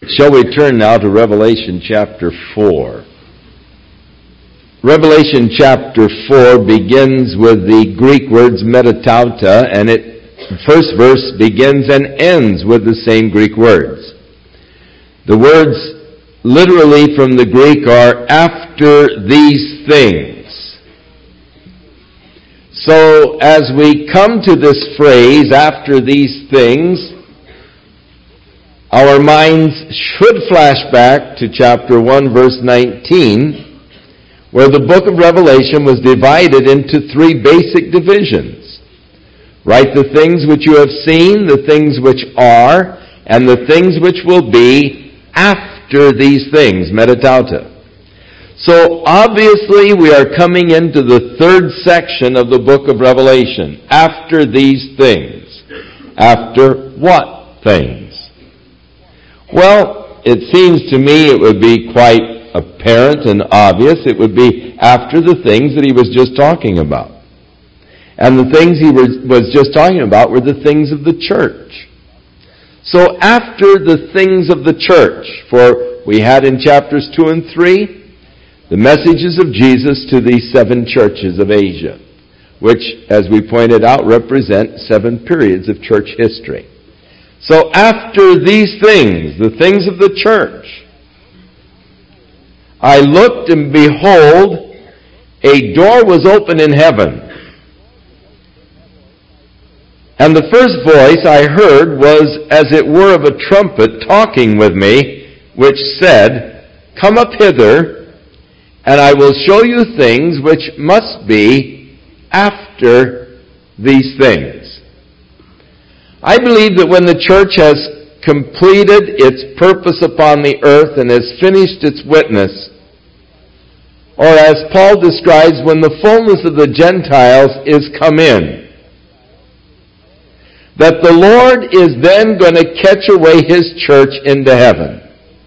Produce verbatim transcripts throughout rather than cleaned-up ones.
Shall we turn now to Revelation chapter four? Revelation chapter four begins with the Greek words metatauta, and it first verse begins and ends with the same Greek words. The words literally from the Greek are after these things. So as we come to this phrase, after these things, our minds should flash back to chapter one, verse nineteen, where the book of Revelation was divided into three basic divisions. Write the things which you have seen, the things which are, and the things which will be after these things, metatauta. So obviously we are coming into the third section of the book of Revelation. After these things. After what things? Well, it seems to me it would be quite apparent and obvious. It would be after the things that he was just talking about. And the things he was just talking about were the things of the church. So after the things of the church, for we had in chapters two and three, the messages of Jesus to these seven churches of Asia, which, as we pointed out, represent seven periods of church history. So after these things, the things of the church, I looked, and behold, a door was open in heaven. And the first voice I heard was as it were of a trumpet talking with me, which said, "Come up hither, and I will show you things which must be after these things." I believe that when the church has completed its purpose upon the earth and has finished its witness, or as Paul describes, when the fullness of the Gentiles is come in, that the Lord is then going to catch away His church into heaven.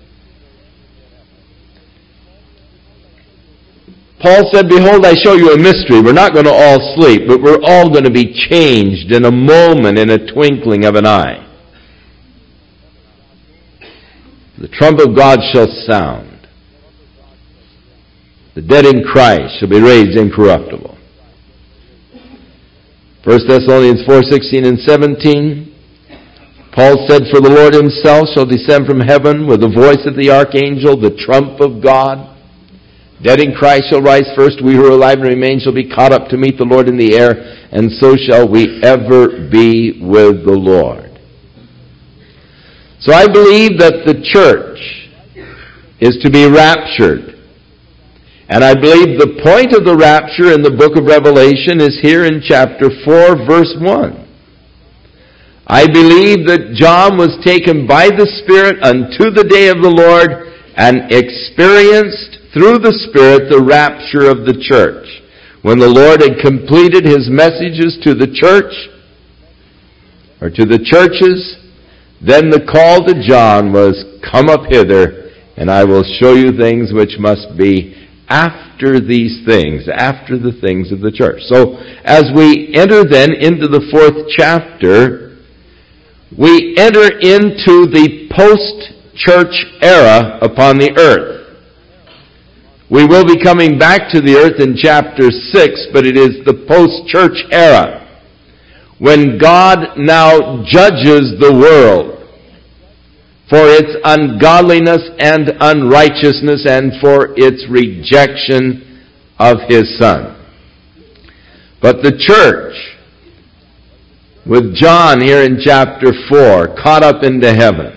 Paul said, "Behold, I show you a mystery." We're not going to all sleep, but we're all going to be changed in a moment, in a twinkling of an eye. The trump of God shall sound. The dead in Christ shall be raised incorruptible. First Thessalonians four, sixteen and seventeen. Paul said, "For the Lord Himself shall descend from heaven with the voice of the archangel, the trump of God. Dead in Christ shall rise first. We who are alive and remain shall be caught up to meet the Lord in the air, and so shall we ever be with the Lord." So I believe that the church is to be raptured. And I believe the point of the rapture in the book of Revelation is here in chapter four, verse one. I believe that John was taken by the Spirit unto the day of the Lord and experienced through the Spirit the rapture of the church. When the Lord had completed His messages to the church, or to the churches, then the call to John was, "Come up hither, and I will show you things which must be after these things," after the things of the church. So, as we enter then into the fourth chapter, we enter into the post-church era upon the earth. We will be coming back to the earth in chapter six, but it is the post-church era, when God now judges the world for its ungodliness and unrighteousness and for its rejection of His Son. But the church, with John here in chapter four, caught up into heaven.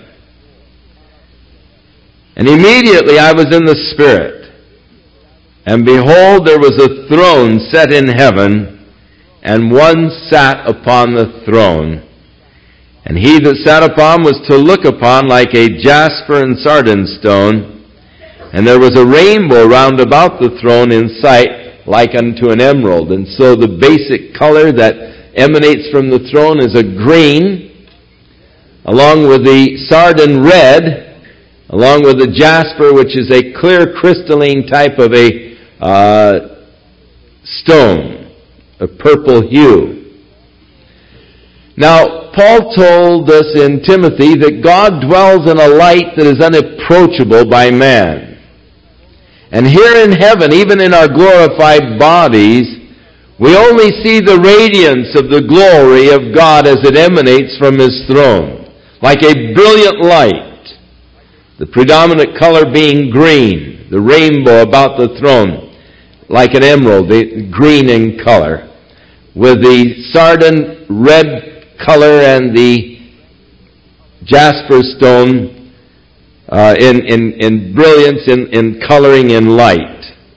And immediately I was in the Spirit, and behold, there was a throne set in heaven, and one sat upon the throne. And he that sat upon was to look upon like a jasper and sardine stone. And there was a rainbow round about the throne in sight, like unto an emerald. And so the basic color that emanates from the throne is a green, along with the sardine red, along with the jasper, which is a clear crystalline type of a uh, stone, a purple hue. Now, Paul told us in Timothy that God dwells in a light that is unapproachable by man. And here in heaven, even in our glorified bodies, we only see the radiance of the glory of God as it emanates from His throne, like a brilliant light, the predominant color being green, the rainbow about the throne, like an emerald, green in color, with the sardine red color and the jasper stone uh, in, in, in brilliance, in, in coloring, in light.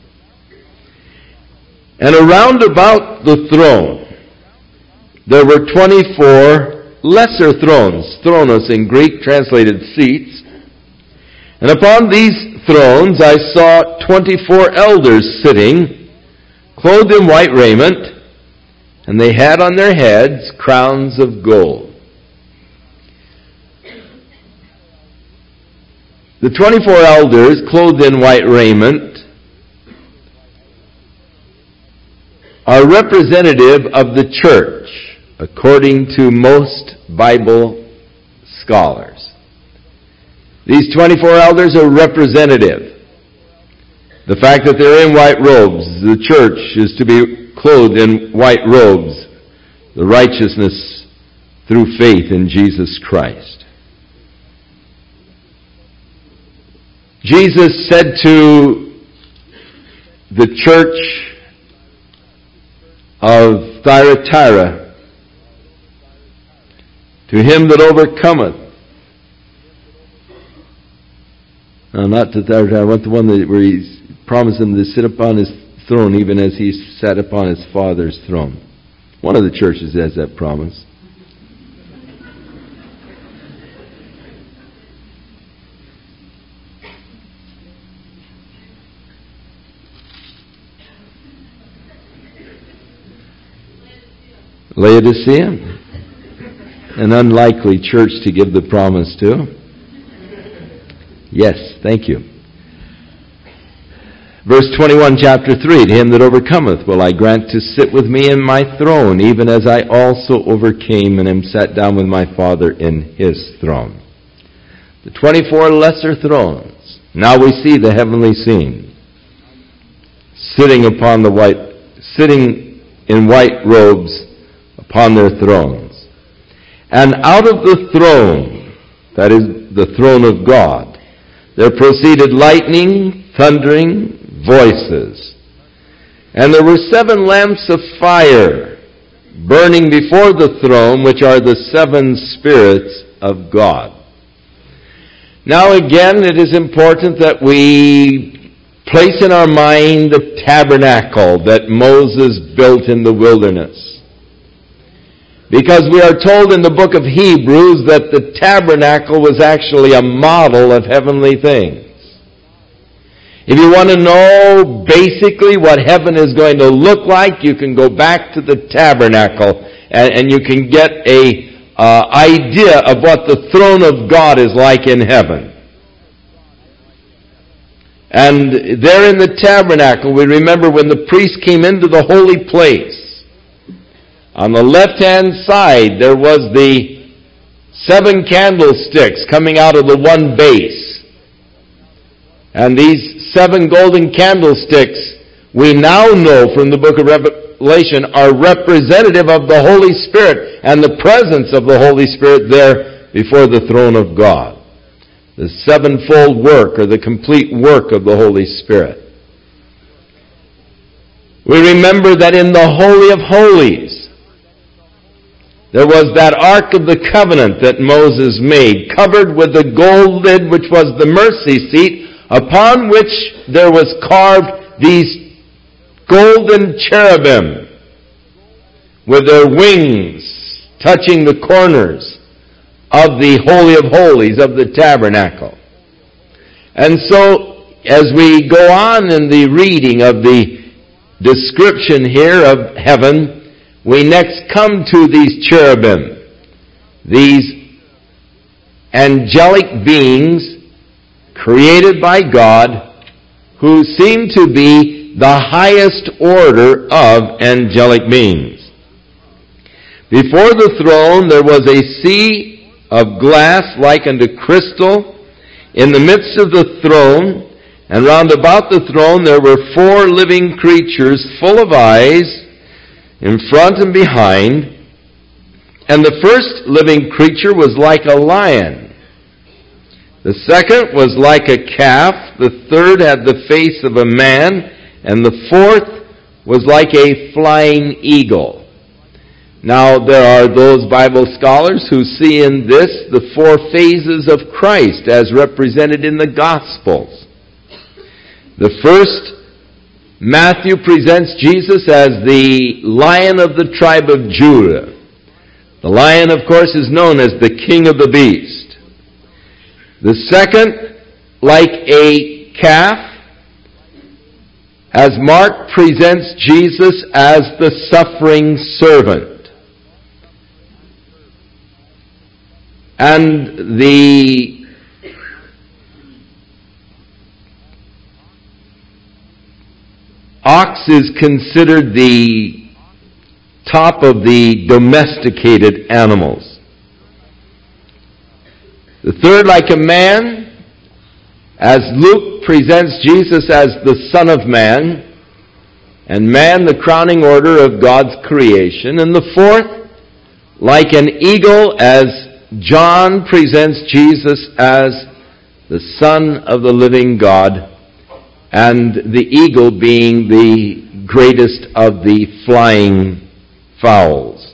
And around about the throne, there were twenty-four lesser thrones, thronos in Greek, translated seats. And upon these thrones I saw twenty-four elders sitting, clothed in white raiment, and they had on their heads crowns of gold. The twenty-four elders, clothed in white raiment, are representative of the church, according to most Bible scholars. These twenty-four elders are representative. The fact that they're in white robes, the church is to be clothed in white robes, the righteousness through faith in Jesus Christ. Jesus said to the church of Thyatira, to him that overcometh. No, not to Thyatira. I want the one that, where he's promised him to sit upon his throne even as he sat upon his Father's throne. One of the churches has that promise. Laodicea, an unlikely church to give the promise to. Yes, thank you. Verse twenty-one, chapter three, to him that overcometh will I grant to sit with me in my throne, even as I also overcame and am sat down with my Father in His throne. The twenty-four lesser thrones. Now we see the heavenly scene. Sitting upon the white, sitting in white robes upon their thrones. And out of the throne, that is the throne of God, there proceeded lightning, thundering, voices. And there were seven lamps of fire burning before the throne, which are the seven spirits of God. Now again, it is important that we place in our mind the tabernacle that Moses built in the wilderness. Because we are told in the book of Hebrews that the tabernacle was actually a model of heavenly things. If you want to know basically what heaven is going to look like, you can go back to the tabernacle and, and you can get a uh, idea of what the throne of God is like in heaven. And there in the tabernacle, we remember when the priest came into the holy place, on the left-hand side, there was the seven candlesticks coming out of the one base. And these seven golden candlesticks, we now know from the book of Revelation, are representative of the Holy Spirit and the presence of the Holy Spirit there before the throne of God. The sevenfold work, or the complete work of the Holy Spirit. We remember that in the Holy of Holies, there was that Ark of the Covenant that Moses made, covered with the gold lid, which was the mercy seat, upon which there was carved these golden cherubim with their wings touching the corners of the Holy of Holies of the tabernacle. And so, as we go on in the reading of the description here of heaven, we next come to these cherubim, these angelic beings created by God who seem to be the highest order of angelic beings. Before the throne there was a sea of glass like unto crystal in the midst of the throne, and round about the throne there were four living creatures full of eyes in front and behind. And the first living creature was like a lion. The second was like a calf. The third had the face of a man. And the fourth was like a flying eagle. Now, there are those Bible scholars who see in this the four phases of Christ as represented in the Gospels. The first, Matthew presents Jesus as the Lion of the tribe of Judah. The lion, of course, is known as the king of the beast. The second, like a calf, as Mark presents Jesus as the suffering servant. And the ox is considered the top of the domesticated animals. The third, like a man, as Luke presents Jesus as the Son of Man, and man the crowning order of God's creation. And the fourth, like an eagle, as John presents Jesus as the Son of the living God, and the eagle being the greatest of the flying fowls.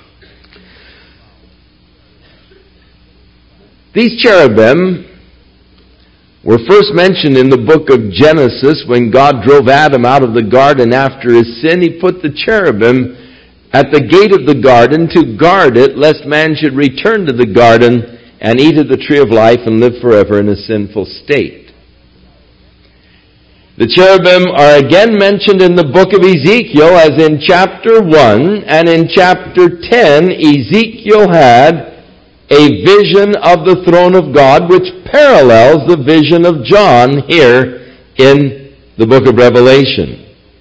These cherubim were first mentioned in the book of Genesis when God drove Adam out of the garden after his sin. He put the cherubim at the gate of the garden to guard it, lest man should return to the garden and eat of the tree of life and live forever in a sinful state. The cherubim are again mentioned in the book of Ezekiel, as in chapter one, and in chapter ten, Ezekiel had a vision of the throne of God, which parallels the vision of John here in the book of Revelation.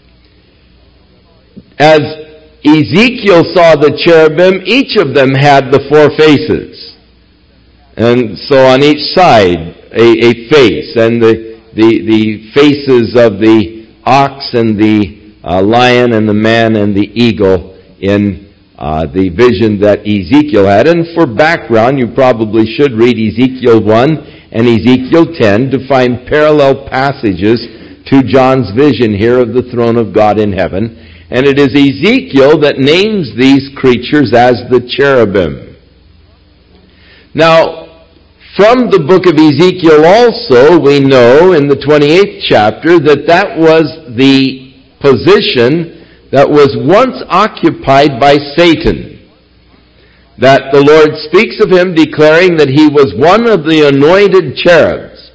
As Ezekiel saw the cherubim, each of them had the four faces. And so on each side, a, a face, and the The, the faces of the ox and the uh, lion and the man and the eagle in uh, the vision that Ezekiel had. And for background, you probably should read Ezekiel one and Ezekiel ten to find parallel passages to John's vision here of the throne of God in heaven. And it is Ezekiel that names these creatures as the cherubim. Now, from the book of Ezekiel also, we know in the twenty-eighth chapter that that was the position that was once occupied by Satan. That the Lord speaks of him declaring that he was one of the anointed cherubs.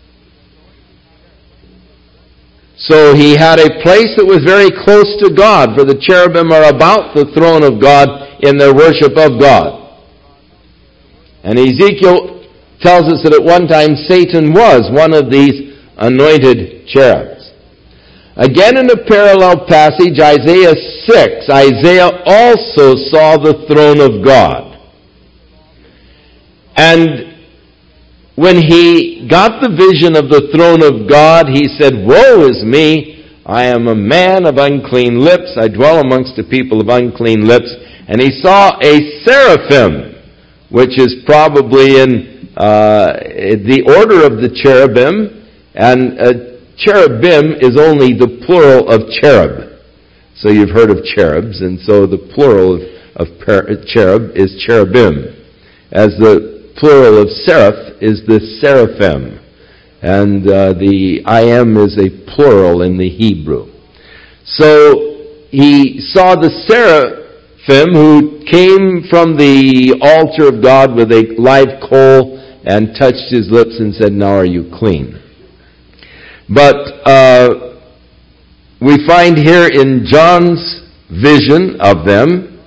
So he had a place that was very close to God, for the cherubim are about the throne of God in their worship of God. And Ezekiel tells us that at one time Satan was one of these anointed cherubs. Again in a parallel passage, Isaiah six, Isaiah also saw the throne of God. And when he got the vision of the throne of God, he said, "Woe is me, I am a man of unclean lips, I dwell amongst a people of unclean lips." And he saw a seraphim, which is probably in Uh, the order of the cherubim, and uh, cherubim is only the plural of cherub. So you've heard of cherubs, and so the plural of, of per- cherub is cherubim, as the plural of seraph is the seraphim, and uh, the I am is a plural in the Hebrew. So he saw the seraphim who came from the altar of God with a live coal and touched his lips and said, "Now are you clean?" But uh, we find here in John's vision of them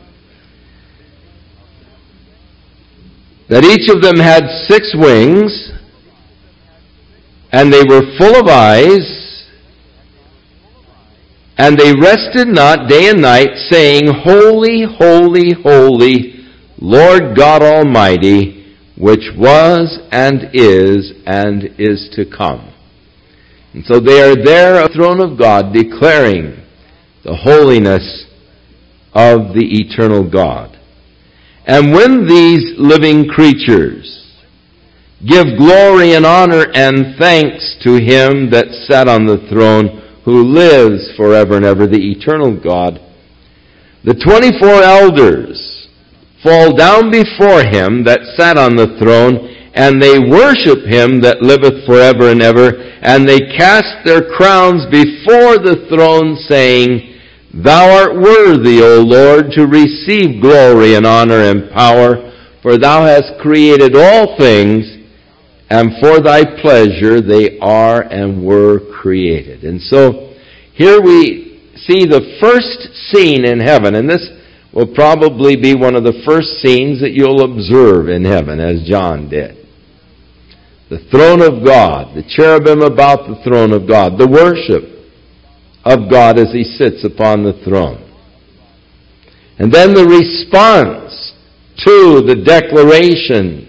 that each of them had six wings, and they were full of eyes, And they rested not day and night, saying, Holy, holy, holy, Lord God Almighty, which was and is and is to come. And so they are there at the throne of God, declaring the holiness of the eternal God. And when these living creatures give glory and honor and thanks to Him that sat on the throne, who lives forever and ever, the eternal God, the twenty-four elders fall down before Him that sat on the throne, and they worship Him that liveth forever and ever, and they cast their crowns before the throne, saying, Thou art worthy, O Lord, to receive glory and honor and power, for Thou hast created all things, and for Thy pleasure they are and were created. And so, here we see the first scene in heaven, and this will probably be one of the first scenes that you'll observe in heaven, as John did. The throne of God, the cherubim about the throne of God, the worship of God as He sits upon the throne. And then the response to the declaration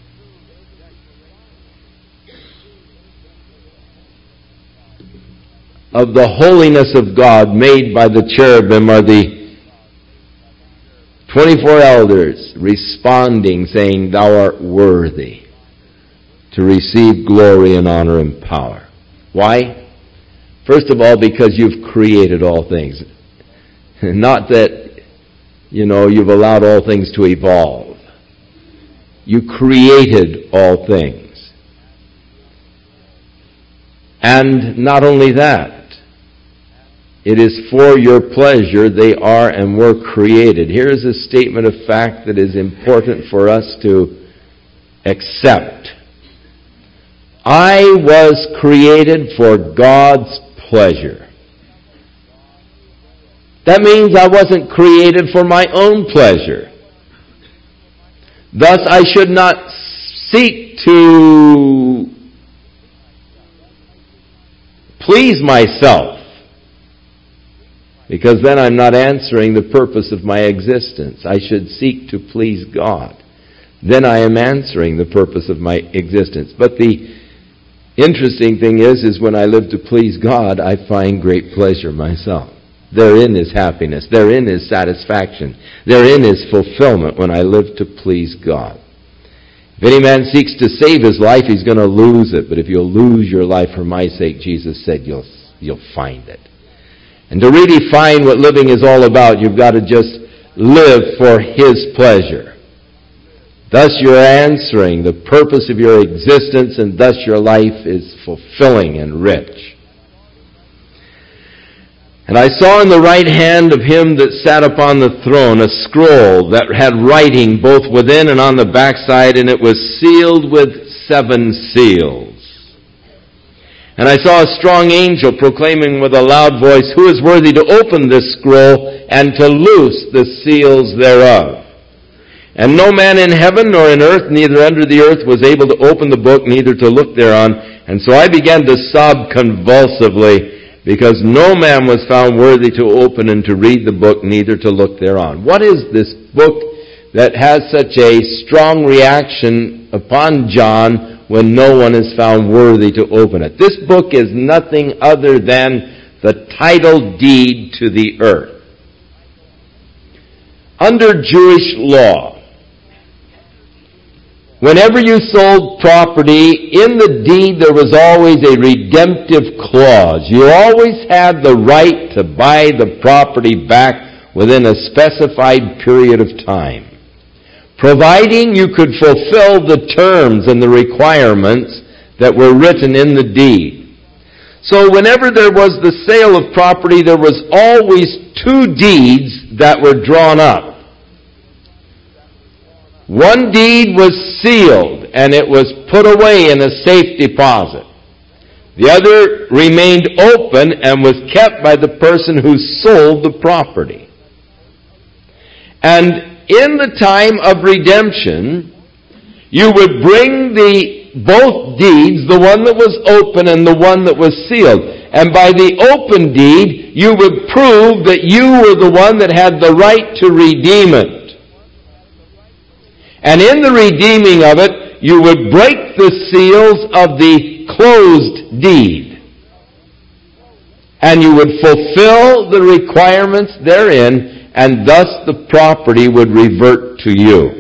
of the holiness of God made by the cherubim are the twenty-four elders responding, saying, Thou art worthy to receive glory and honor and power. Why? First of all, because you've created all things. Not that, you know, you've allowed all things to evolve. You created all things. And not only that, it is for your pleasure they are and were created. Here is a statement of fact that is important for us to accept. I was created for God's pleasure. That means I wasn't created for my own pleasure. Thus, I should not seek to please myself, because then I'm not answering the purpose of my existence. I should seek to please God. Then I am answering the purpose of my existence. But the interesting thing is, is when I live to please God, I find great pleasure myself. Therein is happiness. Therein is satisfaction. Therein is fulfillment when I live to please God. If any man seeks to save his life, he's going to lose it. But if you'll lose your life for my sake, Jesus said, you'll, you'll find it. And to really find what living is all about, you've got to just live for His pleasure. Thus you're answering the purpose of your existence, and thus your life is fulfilling and rich. And I saw in the right hand of Him that sat upon the throne a scroll that had writing both within and on the backside, and it was sealed with seven seals. And I saw a strong angel proclaiming with a loud voice, Who is worthy to open this scroll and to loose the seals thereof? And no man in heaven nor in earth, neither under the earth, was able to open the book, neither to look thereon. And so I began to sob convulsively, because no man was found worthy to open and to read the book, neither to look thereon. What is this book that has such a strong reaction upon John when no one is found worthy to open it? This book is nothing other than the title deed to the earth. Under Jewish law, whenever you sold property, in the deed there was always a redemptive clause. You always had the right to buy the property back within a specified period of time, providing you could fulfill the terms and the requirements that were written in the deed. So whenever there was the sale of property, there was always two deeds that were drawn up. One deed was sealed, and it was put away in a safe deposit. The other remained open and was kept by the person who sold the property. And in the time of redemption, you would bring the both deeds, the one that was open and the one that was sealed, And by the open deed, you would prove that you were the one that had the right to redeem it. And in the redeeming of it, you would break the seals of the closed deed. And you would fulfill the requirements therein, and thus the property would revert to you.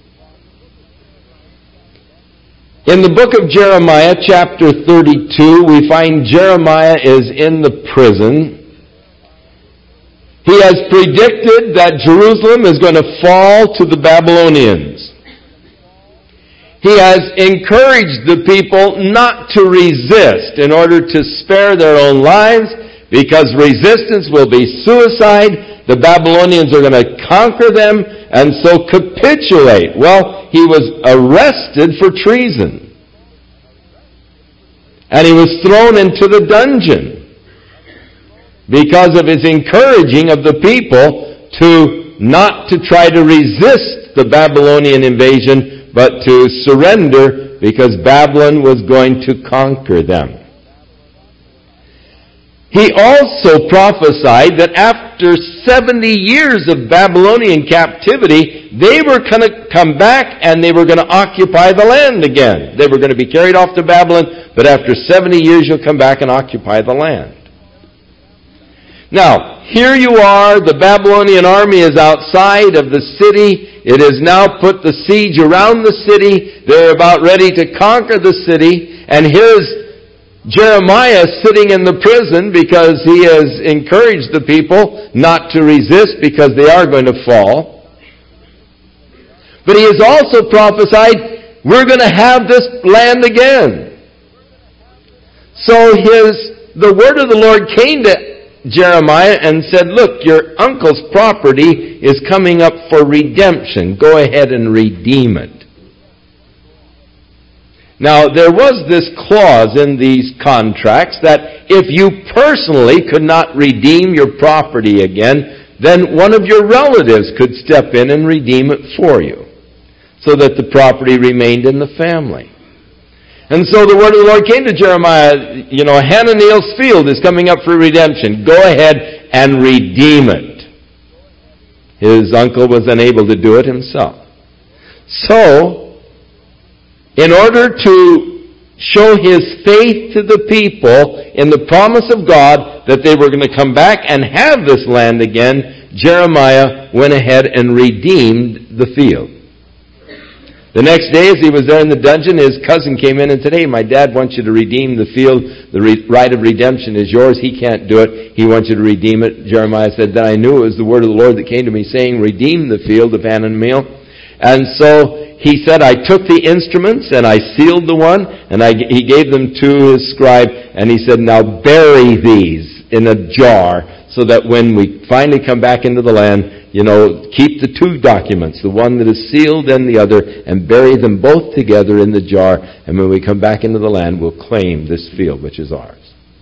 In the book of Jeremiah, chapter thirty-two, we find Jeremiah is in the prison. He has predicted that Jerusalem is going to fall to the Babylonians. He has encouraged the people not to resist in order to spare their own lives, because resistance will be suicide. The Babylonians are going to conquer them, and so capitulate. Well, he was arrested for treason. And he was thrown into the dungeon because of his encouraging of the people to not to try to resist the Babylonian invasion, but to surrender, because Babylon was going to conquer them. He also prophesied that after seventy years of Babylonian captivity, they were going to come back and they were going to occupy the land again. They were going to be carried off to Babylon, but after seventy years you'll come back and occupy the land. Now, here you are, the Babylonian army is outside of the city. It has now put the siege around the city. They're about ready to conquer the city, and here's Jeremiah sitting in the prison because he has encouraged the people not to resist because they are going to fall. But he has also prophesied, we're going to have this land again. So his, the word of the Lord came to Jeremiah and said, look, your uncle's property is coming up for redemption. Go ahead and redeem it. Now, there was this clause in these contracts that if you personally could not redeem your property again, then one of your relatives could step in and redeem it for you, so that the property remained in the family. And so the word of the Lord came to Jeremiah, you know, Hananiel's field is coming up for redemption. Go ahead and redeem it. His uncle was unable to do it himself. So, in order to show his faith to the people in the promise of God that they were going to come back and have this land again, Jeremiah went ahead and redeemed the field. The next day, as he was there in the dungeon, his cousin came in and said, hey, my dad wants you to redeem the field. The re- right of redemption is yours. He can't do it. He wants you to redeem it. Jeremiah said, then I knew it was the word of the Lord that came to me saying, redeem the field of Hananiel. And so he said, I took the instruments and I sealed the one, and I, he gave them to his scribe, and he said, now bury these in a jar, so that when we finally come back into the land, you know, keep the two documents, the one that is sealed and the other, and bury them both together in the jar, and when we come back into the land, we'll claim this field, which is ours.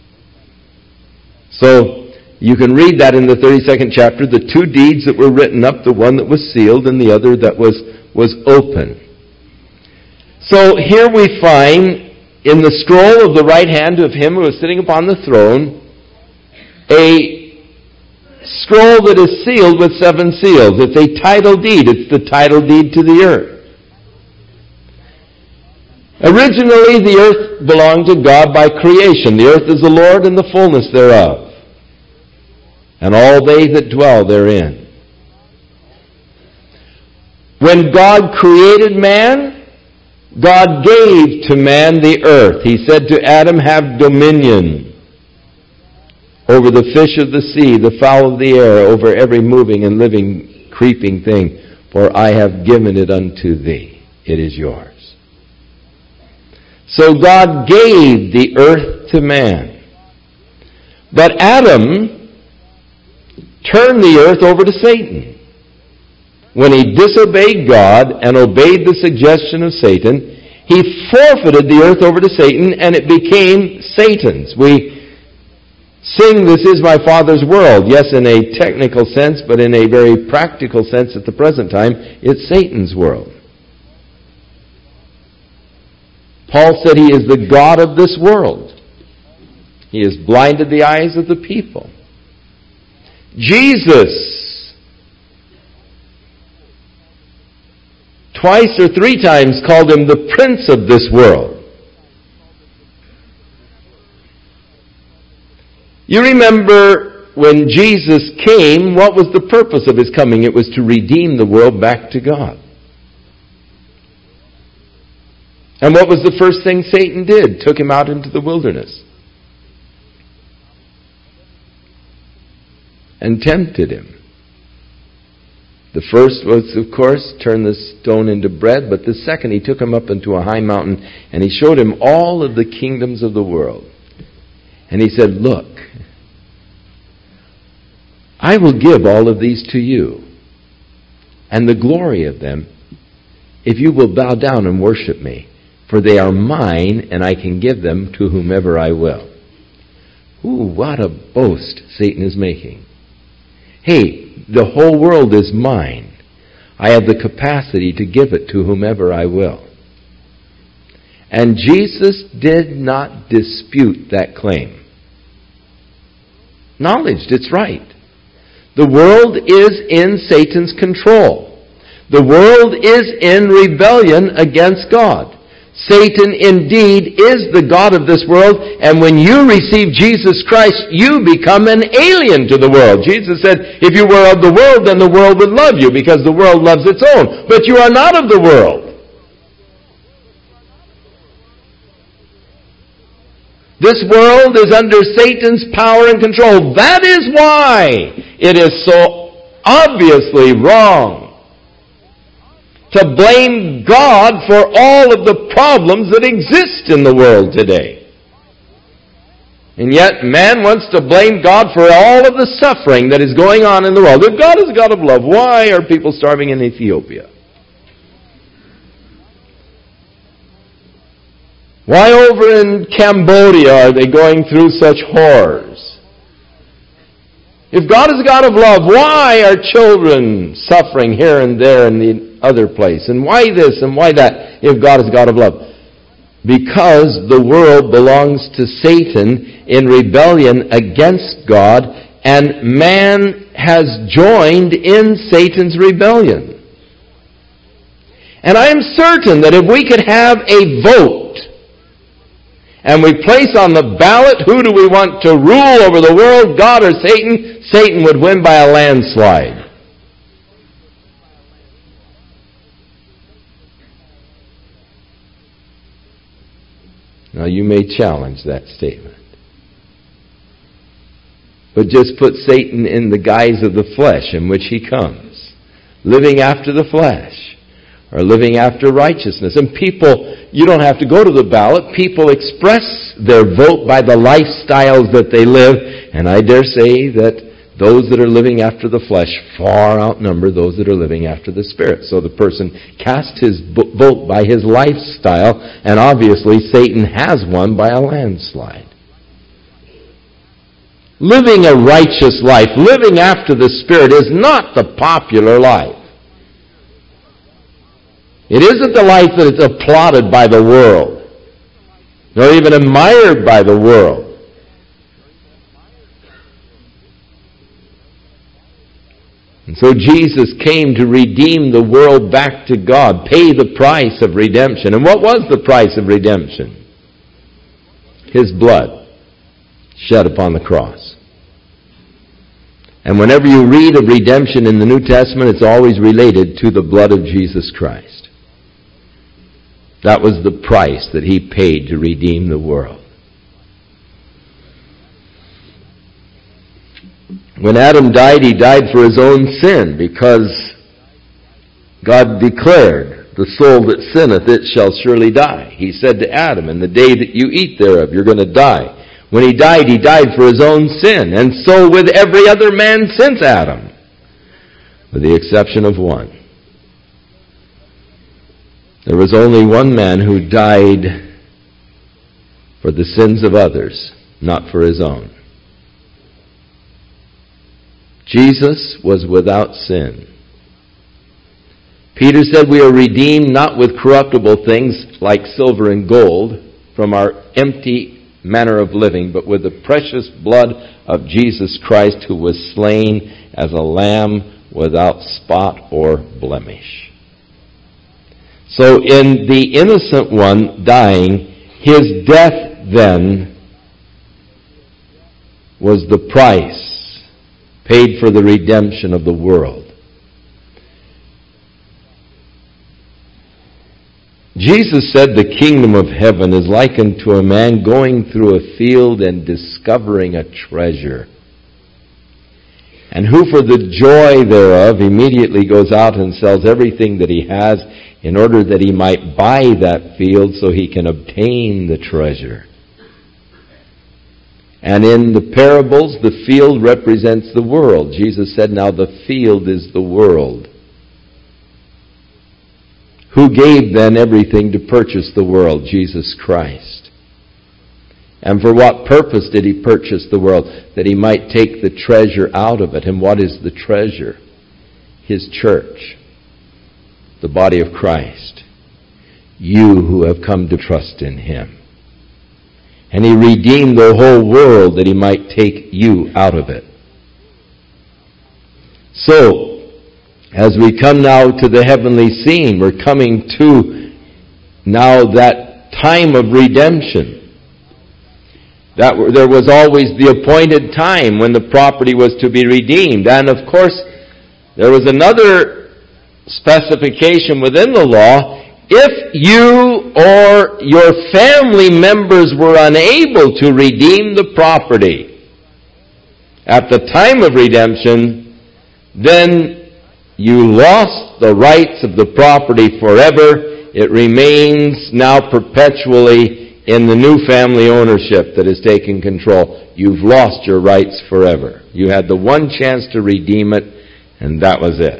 So, you can read that in the thirty-second chapter, the two deeds that were written up, the one that was sealed and the other that was, was open. So here we find in the scroll of the right hand of him who is sitting upon the throne, a scroll that is sealed with seven seals. It's a title deed. It's the title deed to the earth. Originally, the earth belonged to God by creation. The earth is the Lord and the fullness thereof, and all they that dwell therein. When God created man, God gave to man the earth. He said to Adam, have dominion over the fish of the sea, the fowl of the air, over every moving and living, creeping thing, for I have given it unto thee. It is yours. So God gave the earth to man. But Adam turned the earth over to Satan. When he disobeyed God and obeyed the suggestion of Satan, he forfeited the earth over to Satan, and it became Satan's. We sing, this is my Father's world. Yes, in a technical sense, but in a very practical sense at the present time, it's Satan's world. Paul said he is the God of this world. He has blinded the eyes of the people. Jesus, twice or three times, called him the prince of this world. You remember when Jesus came, what was the purpose of his coming? It was to redeem the world back to God. And what was the first thing Satan did? Took him out into the wilderness and tempted him. The first was, of course, turn the stone into bread, but the second, he took him up into a high mountain and he showed him all of the kingdoms of the world. And he said, look, I will give all of these to you, and the glory of them, if you will bow down and worship me, for they are mine, and I can give them to whomever I will. Ooh, what a boast Satan is making. Hey, the whole world is mine. I have the capacity to give it to whomever I will. And Jesus did not dispute that claim. Acknowledged it's right. The world is in Satan's control. The world is in rebellion against God. Satan indeed is the God of this world, and when you receive Jesus Christ, you become an alien to the world. Jesus said, if you were of the world, then the world would love you, because the world loves its own. But you are not of the world. This world is under Satan's power and control. That is why it is so obviously wrong to blame God for all of the problems that exist in the world today. And yet man wants to blame God for all of the suffering that is going on in the world. If God is a God of love, why are people starving in Ethiopia? Why over in Cambodia are they going through such horrors? If God is a God of love, why are children suffering here and there in the other place? And why this and why that, if God is a God of love? Because the world belongs to Satan in rebellion against God, and man has joined in Satan's rebellion. And I am certain that if we could have a vote, and we place on the ballot, who do we want to rule over the world, God or Satan? Satan would win by a landslide. Now you may challenge that statement. But just put Satan in the guise of the flesh in which he comes, living after the flesh, or living after righteousness. And people, you don't have to go to the ballot. People express their vote by the lifestyles that they live. And I dare say that those that are living after the flesh far outnumber those that are living after the Spirit. So the person casts his vote by his lifestyle, and obviously Satan has won by a landslide. Living a righteous life, living after the Spirit, is not the popular life. It isn't the life that is applauded by the world, nor even admired by the world. And so Jesus came to redeem the world back to God, pay the price of redemption. And what was the price of redemption? His blood shed upon the cross. And whenever you read of redemption in the New Testament, it's always related to the blood of Jesus Christ. That was the price that he paid to redeem the world. When Adam died, he died for his own sin, because God declared, the soul that sinneth, it shall surely die. He said to Adam, in the day that you eat thereof, you're going to die. When he died, he died for his own sin. And so with every other man since Adam, with the exception of one. There was only one man who died for the sins of others, not for his own. Jesus was without sin. Peter said we are redeemed not with corruptible things like silver and gold from our empty manner of living, but with the precious blood of Jesus Christ, who was slain as a lamb without spot or blemish. So in the innocent one dying, his death then was the price paid for the redemption of the world. Jesus said the kingdom of heaven is likened to a man going through a field and discovering a treasure, and who for the joy thereof immediately goes out and sells everything that he has in order that he might buy that field so he can obtain the treasure. And in the parables, the field represents the world. Jesus said, now the field is the world. Who gave then everything to purchase the world? Jesus Christ. And for what purpose did he purchase the world? That he might take the treasure out of it. And what is the treasure? His church. The body of Christ. You who have come to trust in him. And he redeemed the whole world that he might take you out of it. So, as we come now to the heavenly scene, we're coming to now that time of redemption. That there was always the appointed time when the property was to be redeemed. And of course, there was another specification within the law. If you or your family members were unable to redeem the property at the time of redemption, then you lost the rights of the property forever. It remains now perpetually in the new family ownership that is taking control. You've lost your rights forever. You had the one chance to redeem it, and that was it.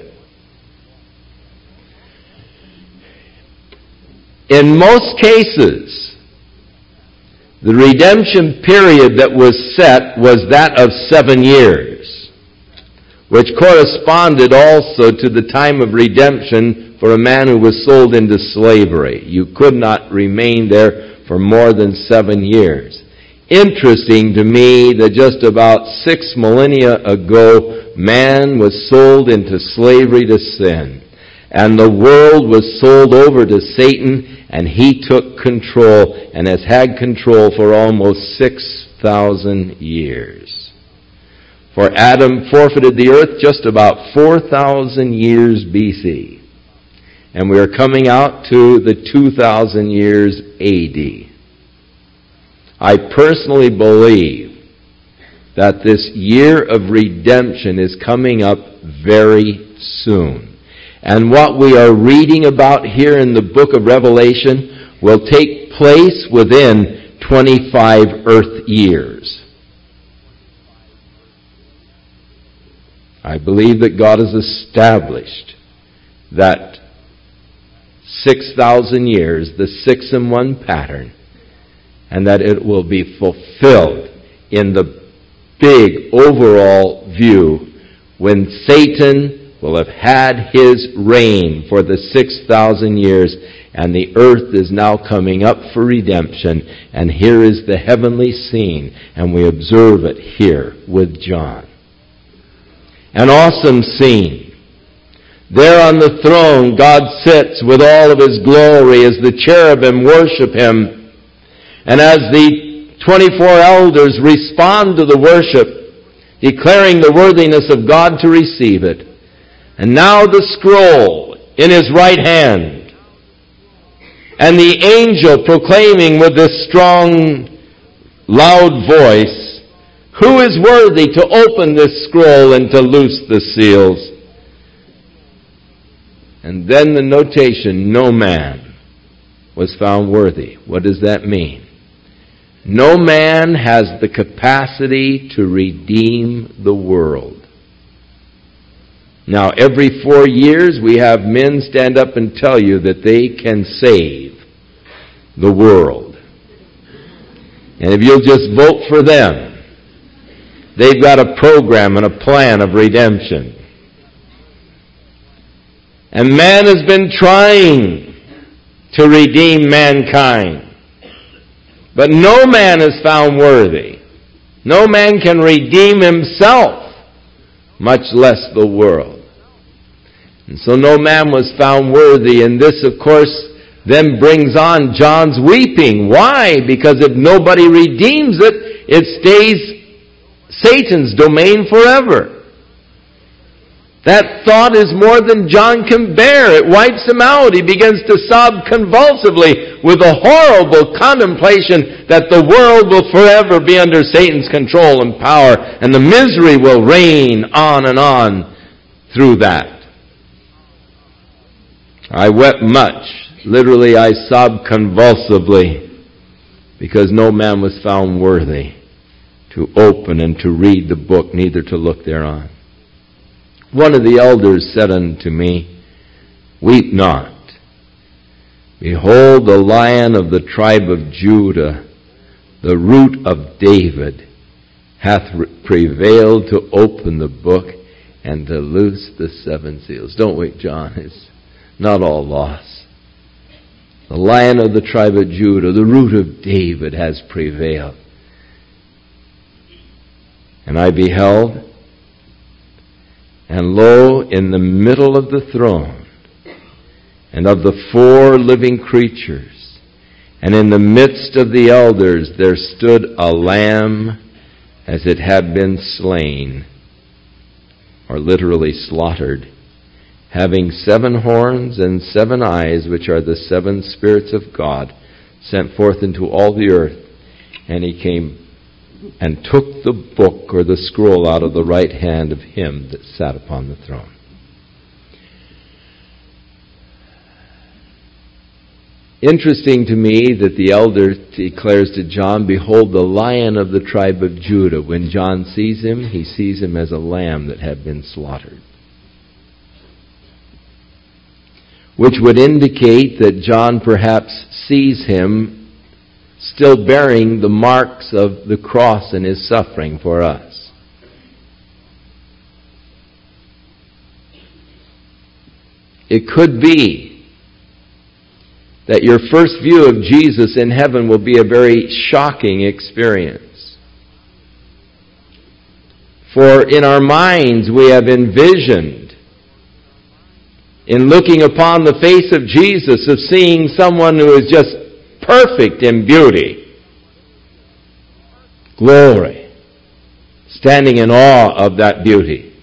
In most cases, the redemption period that was set was that of seven years, which corresponded also to the time of redemption for a man who was sold into slavery. You could not remain there for more than seven years. Interesting to me that just about six millennia ago, man was sold into slavery to sin. And the world was sold over to Satan, and he took control and has had control for almost six thousand years. For Adam forfeited the earth just about four thousand years B C. And we are coming out to the two thousand years A D. I personally believe that this year of redemption is coming up very soon. And what we are reading about here in the book of Revelation will take place within twenty-five earth years. I believe that God has established that six thousand years, the six in one pattern, and that it will be fulfilled in the big overall view when Satan will have had his reign for the six thousand years, and the earth is now coming up for redemption, and here is the heavenly scene, and we observe it here with John. An awesome scene. There on the throne, God sits with all of his glory as the cherubim worship him, and as the twenty-four elders respond to the worship, declaring the worthiness of God to receive it. And now the scroll in his right hand, and the angel proclaiming with this strong, loud voice, who is worthy to open this scroll and to loose the seals? And then the notation, no man was found worthy. What does that mean? No man has the capacity to redeem the world. Now, every four years we have men stand up and tell you that they can save the world. And if you'll just vote for them, they've got a program and a plan of redemption. And man has been trying to redeem mankind. But no man is found worthy. No man can redeem himself, much less the world. And so no man was found worthy, and this, of course, then brings on John's weeping. Why? Because if nobody redeems it, it stays Satan's domain forever. That thought is more than John can bear. It wipes him out. He begins to sob convulsively with a horrible contemplation that the world will forever be under Satan's control and power, and the misery will reign on and on through that. I wept much. Literally, I sobbed convulsively because no man was found worthy to open and to read the book, neither to look thereon. One of the elders said unto me, Weep not. Behold, the Lion of the tribe of Judah, the Root of David, hath prevailed to open the book and to loose the seven seals. Don't weep, John. It's not all loss. The Lion of the tribe of Judah, the Root of David, has prevailed. And I beheld, and lo, in the middle of the throne, and of the four living creatures, and in the midst of the elders, there stood a lamb as it had been slain, or literally slaughtered, having seven horns and seven eyes, which are the seven spirits of God, sent forth into all the earth. And he came and took the book or the scroll out of the right hand of him that sat upon the throne. Interesting to me that the elder declares to John, Behold, the Lion of the tribe of Judah. When John sees him, he sees him as a lamb that had been slaughtered. Which would indicate that John perhaps sees him still bearing the marks of the cross and his suffering for us. It could be that your first view of Jesus in heaven will be a very shocking experience. For in our minds we have envisioned, in looking upon the face of Jesus, of seeing someone who is just perfect in beauty, glory, standing in awe of that beauty.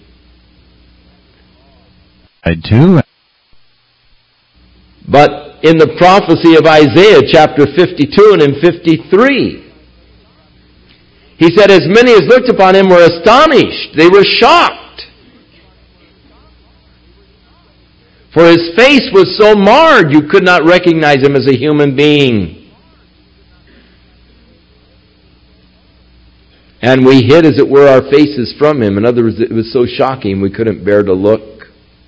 I do. But in the prophecy of Isaiah chapter fifty-two and in fifty-three, he said, as many as looked upon him were astonished. They were shocked. For his face was so marred, you could not recognize him as a human being. And we hid, as it were, our faces from him. In other words, it was so shocking we couldn't bear to look.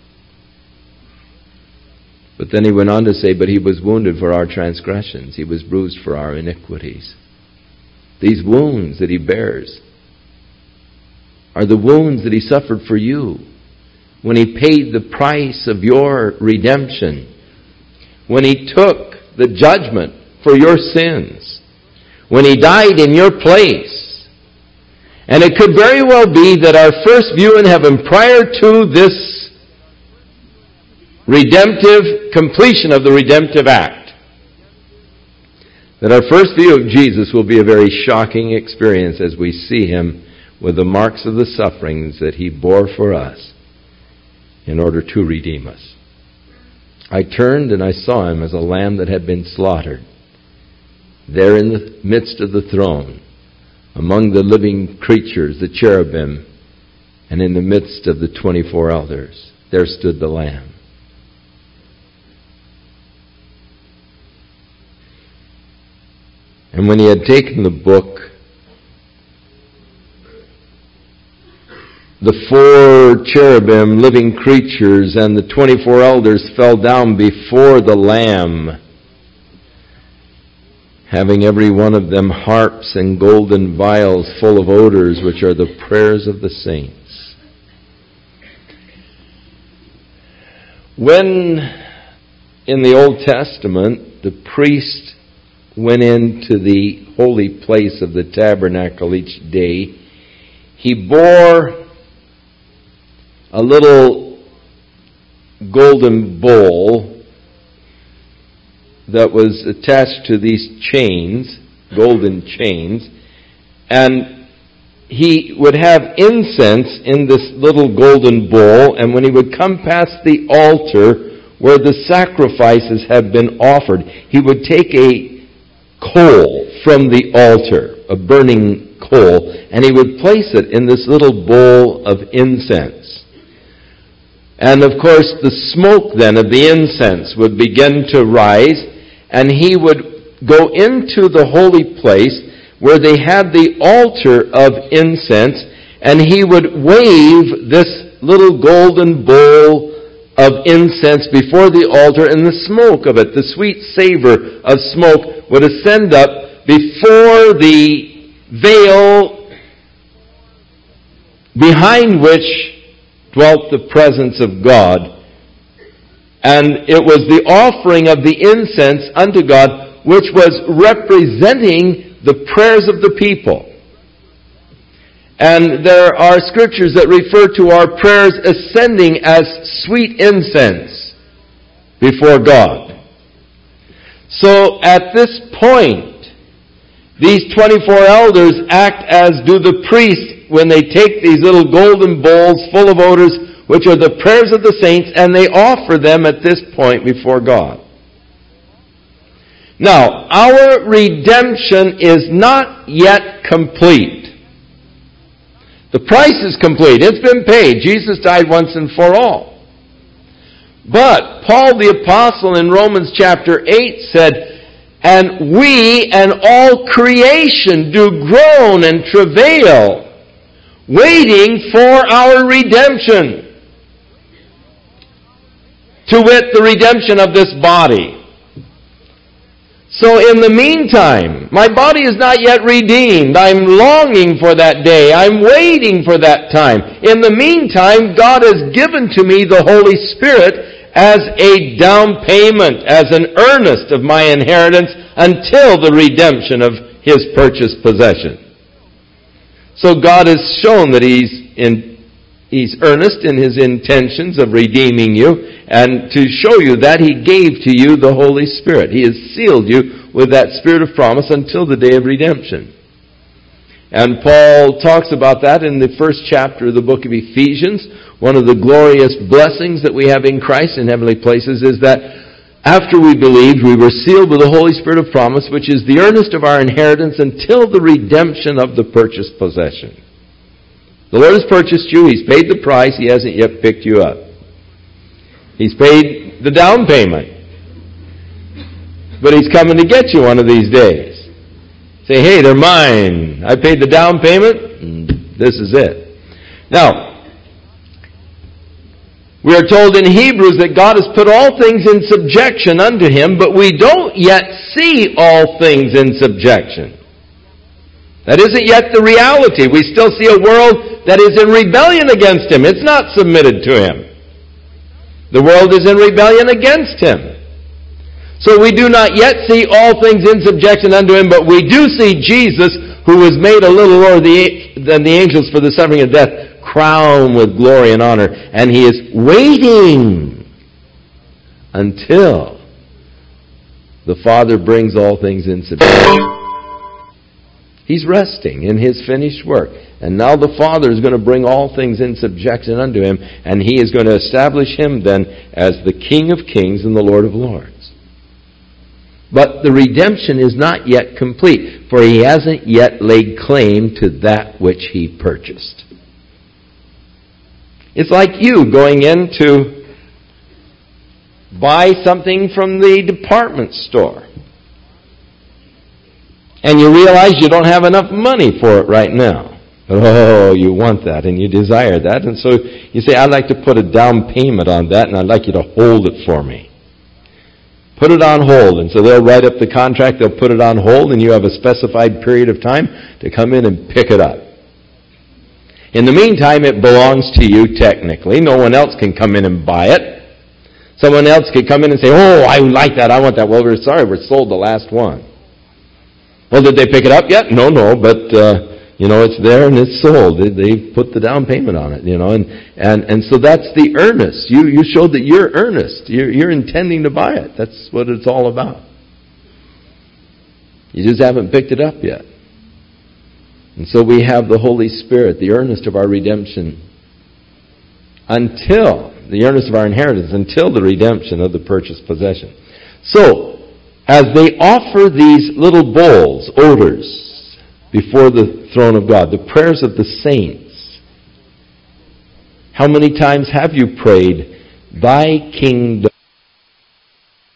But then he went on to say, but he was wounded for our transgressions. He was bruised for our iniquities. These wounds that he bears are the wounds that he suffered for you. When he paid the price of your redemption, when he took the judgment for your sins, when he died in your place. And it could very well be that our first view in heaven, prior to this redemptive completion of the redemptive act, that our first view of Jesus will be a very shocking experience as we see him with the marks of the sufferings that he bore for us in order to redeem us. I turned and I saw him as a lamb that had been slaughtered. There in the midst of the throne, among the living creatures, the cherubim, and in the midst of the twenty-four elders, there stood the Lamb. And when he had taken the book, the four cherubim, living creatures, and the twenty-four elders fell down before the Lamb, having every one of them harps and golden vials full of odors, which are the prayers of the saints. When in the Old Testament the priest went into the holy place of the tabernacle each day, he bore a little golden bowl that was attached to these chains, golden chains, and he would have incense in this little golden bowl, and when he would come past the altar where the sacrifices had been offered, he would take a coal from the altar, a burning coal, and he would place it in this little bowl of incense. And of course the smoke then of the incense would begin to rise, and he would go into the holy place where they had the altar of incense, and he would wave this little golden bowl of incense before the altar, and the smoke of it, the sweet savor of smoke, would ascend up before the veil behind which dwelt the presence of God. And it was the offering of the incense unto God, which was representing the prayers of the people. And there are scriptures that refer to our prayers ascending as sweet incense before God. So at this point, these twenty-four elders act as do the priests when they take these little golden bowls full of odors, which are the prayers of the saints, and they offer them at this point before God. Now, our redemption is not yet complete. The price is complete. It's been paid. Jesus died once and for all. But Paul the Apostle in Romans chapter eight said, "And we and all creation do groan and travail, waiting for our redemption, to wit, the redemption of this body." So in the meantime, my body is not yet redeemed. I'm longing for that day. I'm waiting for that time. In the meantime, God has given to me the Holy Spirit as a down payment, as an earnest of my inheritance until the redemption of His purchased possession. So God has shown that He's in He's earnest in His intentions of redeeming you, and to show you that, He gave to you the Holy Spirit. He has sealed you with that Spirit of promise until the day of redemption. And Paul talks about that in the first chapter of the book of Ephesians. One of the glorious blessings that we have in Christ in heavenly places is that after we believed, we were sealed with the Holy Spirit of promise, which is the earnest of our inheritance until the redemption of the purchased possession. The Lord has purchased you. He's paid the price. He hasn't yet picked you up. He's paid the down payment. But He's coming to get you one of these days. Say, hey, they're mine. I paid the down payment. This is it. Now, we are told in Hebrews that God has put all things in subjection unto Him, but we don't yet see all things in subjection. That isn't yet the reality. We still see a world that is in rebellion against Him. It's not submitted to Him. The world is in rebellion against Him. So we do not yet see all things in subjection unto Him, but we do see Jesus, who was made a little lower than the angels for the suffering of death, crowned with glory and honor. And He is waiting until the Father brings all things in subjection. He's resting in His finished work. And now the Father is going to bring all things in subjection unto Him, and He is going to establish Him then as the King of kings and the Lord of lords. But the redemption is not yet complete, for He hasn't yet laid claim to that which He purchased. It's like you going in to buy something from the department store. And you realize you don't have enough money for it right now. Oh, you want that and you desire that. And so you say, I'd like to put a down payment on that and I'd like you to hold it for me. Put it on hold. And so they'll write up the contract, they'll put it on hold, and you have a specified period of time to come in and pick it up. In the meantime, it belongs to you technically. No one else can come in and buy it. Someone else could come in and say, oh, I like that, I want that. Well, we're sorry, we're sold the last one. Well, did they pick it up yet? No, no, but, uh, you know, it's there and it's sold. They, they put the down payment on it, you know, and, and, and so that's the earnest. You, you showed that you're earnest. You're, you're intending to buy it. That's what it's all about. You just haven't picked it up yet. And so we have the Holy Spirit, the earnest of our redemption, until, the earnest of our inheritance, until the redemption of the purchased possession. So, as they offer these little bowls, odors, before the throne of God, the prayers of the saints, how many times have you prayed, Thy kingdom